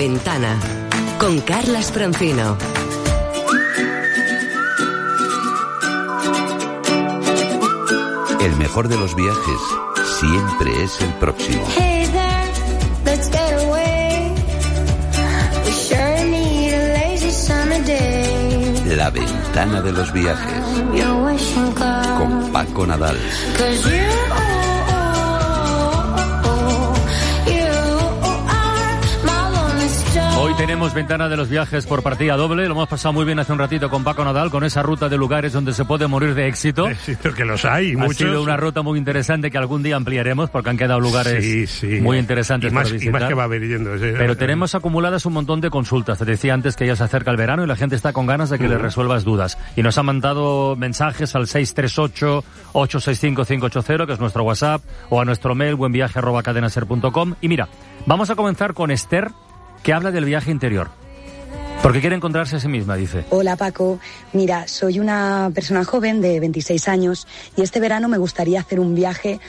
Ventana con Carlas Francino. El mejor de los viajes siempre es el próximo. Hey there, let's get away. We sure need a lazy summer day. La Ventana de los viajes Your wishing card. con Paco Nadal. 'Cause you are my lonely star. Hoy tenemos Ventana de los viajes por partida doble. Lo hemos pasado muy bien hace un ratito con Paco Nadal, con esa ruta de lugares donde se puede morir de éxito. Éxito, que los hay, Ha muchos. sido una ruta muy interesante que algún día ampliaremos porque han quedado lugares muy interesantes y más, para visitar. y más que va a haber yendo. Pero tenemos acumuladas un montón de consultas. Te decía antes que ya se acerca el verano y la gente está con ganas de que le resuelvas dudas. Y nos han mandado mensajes al 638-865-580, que es nuestro WhatsApp, o a nuestro mail, buenviaje@cadenaser.com. Y mira, vamos a comenzar con Esther, que habla del viaje interior. Porque quiere encontrarse a sí misma, dice. Hola Paco, mira, soy una persona joven de 26 años y este verano me gustaría hacer un viaje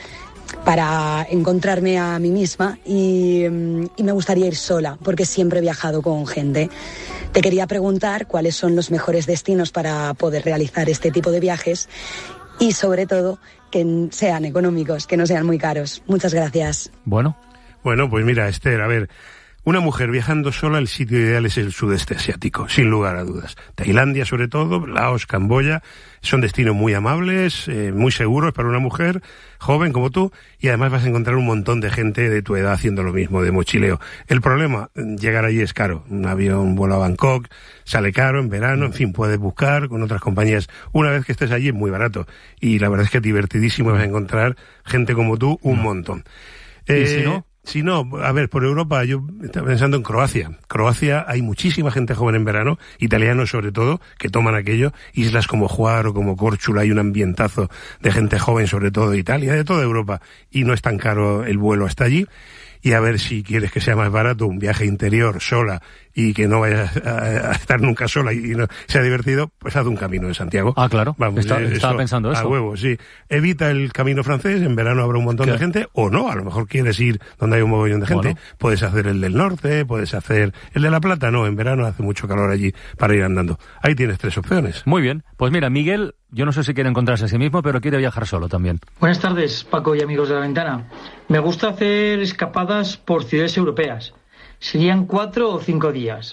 para encontrarme a mí misma y me gustaría ir sola porque siempre he viajado con gente. Te quería preguntar cuáles son los mejores destinos para poder realizar este tipo de viajes y sobre todo que sean económicos, que no sean muy caros. Muchas gracias. Bueno, pues mira, Esther, a ver... Una mujer viajando sola, el sitio ideal es el sudeste asiático, sin lugar a dudas. Tailandia, sobre todo, Laos, Camboya, son destinos muy amables, muy seguros para una mujer joven como tú, y además vas a encontrar un montón de gente de tu edad haciendo lo mismo, de mochileo. El problema, llegar allí es caro. Un avión, un vuelo a Bangkok, sale caro en verano, en fin, puedes buscar con otras compañías. Una vez que estés allí es muy barato, y la verdad es que es divertidísimo, vas a encontrar gente como tú, un montón. ¿Y si no? Si no, a ver, por Europa, yo estaba pensando en Croacia. Croacia hay muchísima gente joven en verano, italianos sobre todo, que toman aquello. Islas como Hvar o como Córchula, hay un ambientazo de gente joven, sobre todo de Italia, de toda Europa. Y no es tan caro el vuelo hasta allí. Y a ver si quieres que sea más barato un viaje interior sola y que no vayas a estar nunca sola y no sea divertido, pues haz un Camino de Santiago. Ah, claro. Vamos, estaba pensando eso. A huevo, sí. Evita el Camino francés, en verano habrá un montón de gente, o no, a lo mejor quieres ir donde hay un mogollón de gente. Bueno. Puedes hacer el del norte, puedes hacer el de La Plata, no, en verano hace mucho calor allí para ir andando. Ahí tienes 3 opciones. Muy bien. Pues mira, Miguel, yo no sé si quiere encontrarse a sí mismo, pero quiere viajar solo también. Buenas tardes, Paco y amigos de La Ventana. Me gusta hacer escapadas por ciudades europeas. Serían 4 o 5 días.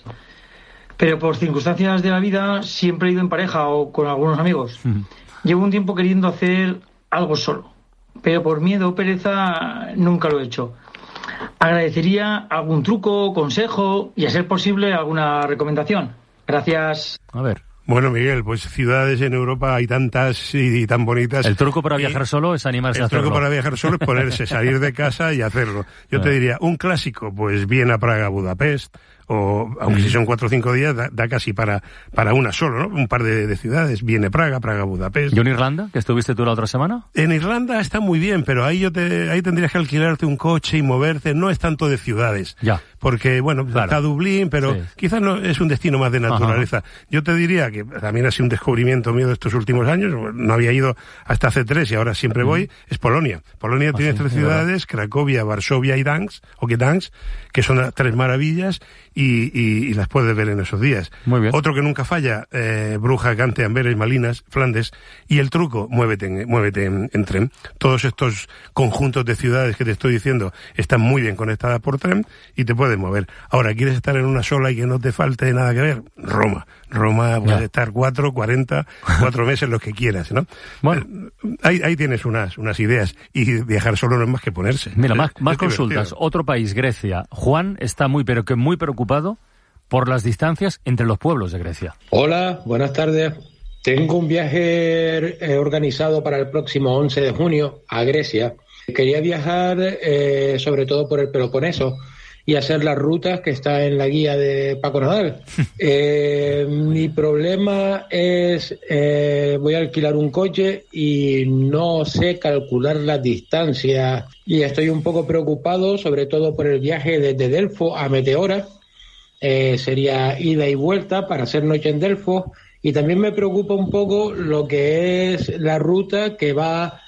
Pero por circunstancias de la vida siempre he ido en pareja o con algunos amigos. Llevo un tiempo queriendo hacer algo solo, pero por miedo o pereza nunca lo he hecho. Agradecería algún truco, consejo y, a ser posible, alguna recomendación. Gracias. A ver. Bueno, Miguel, pues ciudades en Europa hay tantas y tan bonitas. El truco para viajar solo es animarse a hacerlo. El truco para viajar solo es ponerse, salir de casa y hacerlo. Yo te diría, un clásico, pues Viena, Praga, Budapest, o aunque si son 4 o 5 días, da casi para una solo, ¿no? Un par de ciudades, Viena, Praga, Budapest. ¿Y en Irlanda, que estuviste tú la otra semana? En Irlanda está muy bien, pero ahí tendrías que alquilarte un coche y moverte, no es tanto de ciudades. Ya. Porque, bueno, claro, está Dublín, pero sí, quizás no es un destino más de naturaleza. Ajá. Yo te diría que también ha sido un descubrimiento mío de estos últimos años, no había ido hasta hace 3 y ahora siempre voy, es Polonia. Polonia tiene 3 ciudades, Cracovia, Varsovia y Gdansk, que son las 3 maravillas y las puedes ver en esos días. Muy bien. Otro que nunca falla, Bruja, Gante, Amberes, Malinas, Flandes, y el truco, muévete en tren. Todos estos conjuntos de ciudades que te estoy diciendo están muy bien conectadas por tren y te puedes mover. Ahora, ¿quieres estar en una sola y que no te falte nada que ver? Roma, puedes estar 4 meses, los que quieras, ¿no? Bueno. Ahí tienes unas ideas, y viajar solo no es más que ponerse. Mira, más consultas. Divertido. Otro país, Grecia. Juan está muy preocupado por las distancias entre los pueblos de Grecia. Hola, buenas tardes. Tengo un viaje organizado para el próximo 11 de junio a Grecia. Quería viajar sobre todo por el Peloponeso y hacer las rutas que está en la guía de Paco Nadal. Mi problema es, voy a alquilar un coche y no sé calcular las distancias y estoy un poco preocupado, sobre todo por el viaje desde Delfos a Meteora. Sería ida y vuelta para hacer noche en Delfos, y también me preocupa un poco lo que es la ruta que va